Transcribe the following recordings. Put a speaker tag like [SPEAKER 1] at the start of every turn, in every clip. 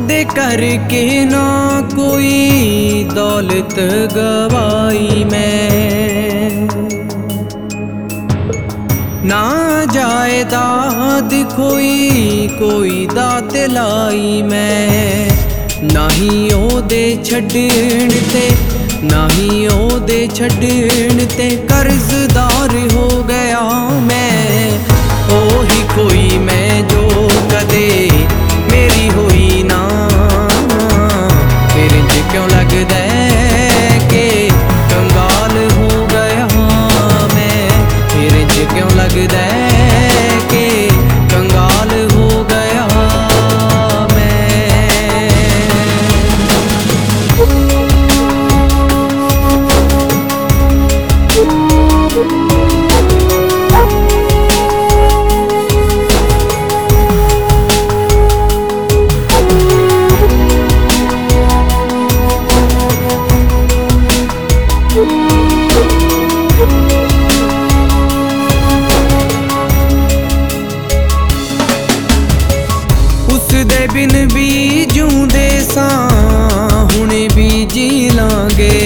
[SPEAKER 1] ओदे करके ना कोई दौलत गवाई मैं, ना जायदाद कोई दात लाई मैं। नाही ओदे छड्डण ते नाही ओदे छड्डण ते कर्जदार हो गया मैं। ओही कोई मैं जो कदे मेरी होई ना, फिर इंज क्यों लगदा है कि कंगाल हो गया मैं। फिर इंज क्यों लगदा है कि कंगाल हो गया मैं। उसदे बिन भी जूंदे सां हुणे भी जी लांगे।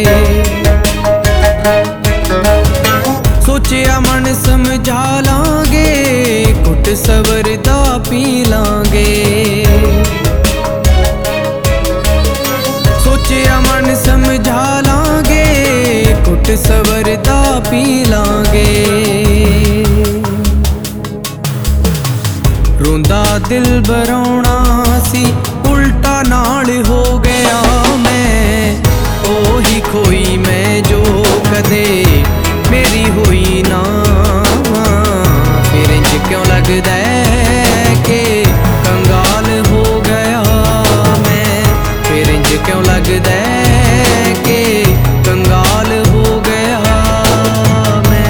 [SPEAKER 1] सोचिया मन समझा लांगे, घुट सवरदा पी लांगे। सोचिया मन समझा लांगे, घुट सवरदा पी लांगे। रोंदा दिल बरौना सी उल्टा नाल हो गया मैं। ओही खोई मैं जो कदे मेरी होई ना, फिर इंज क्यों लगदा है कि कंगाल हो गया मैं। फिर इंज क्यों लगदा है कि कंगाल हो गया मैं।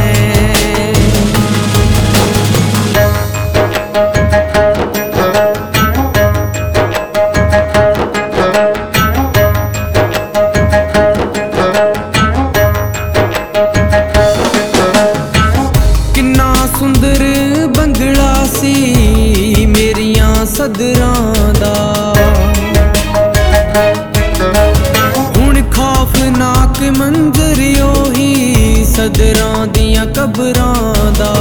[SPEAKER 1] सुंदर बंगला सी मेरियां सदरां दा, हुण खौफनाक मंजर ओही सदरां दियां कबरां दा।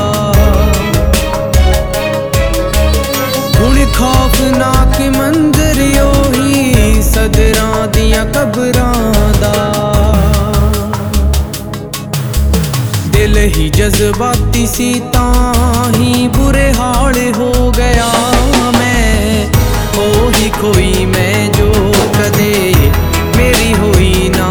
[SPEAKER 1] हुण खौफनाक मंजर ओही सदरां दियां कबरां दा। दिल ही जज्बाती सी ताही बुरे हाल हो गया मैं। ओही खोई मैं जो कदे मेरी होई ना,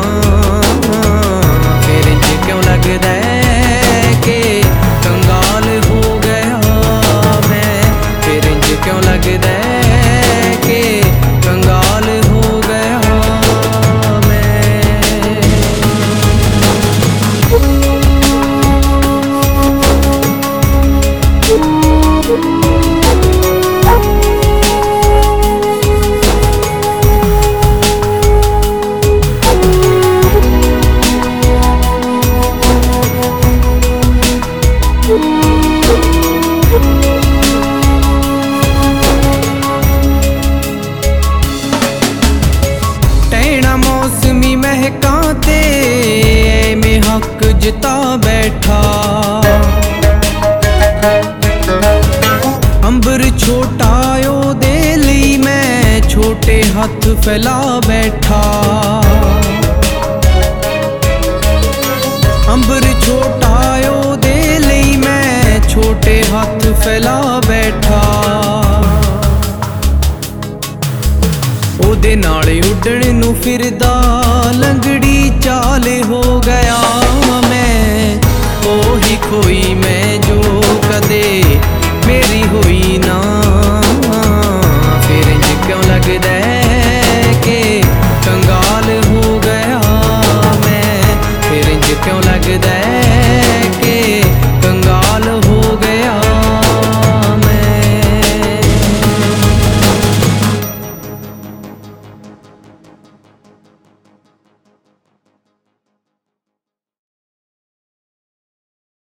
[SPEAKER 1] फिर इंज क्यों लगदा है कि कंगाल हो गया मैं। फिर इंज क्यों लगदा है कि कंगाल हो गया मैं। टहना मौसमी महकां ते में हक जिता बैठा। अंबर छोटा ओदे लई मैं छोटे हथ फैला बैठा। अंबर छोटा ओदे लई मैं छोटे हथ फैला बैठा। ओदे नाले उड्डण नूं फिरदा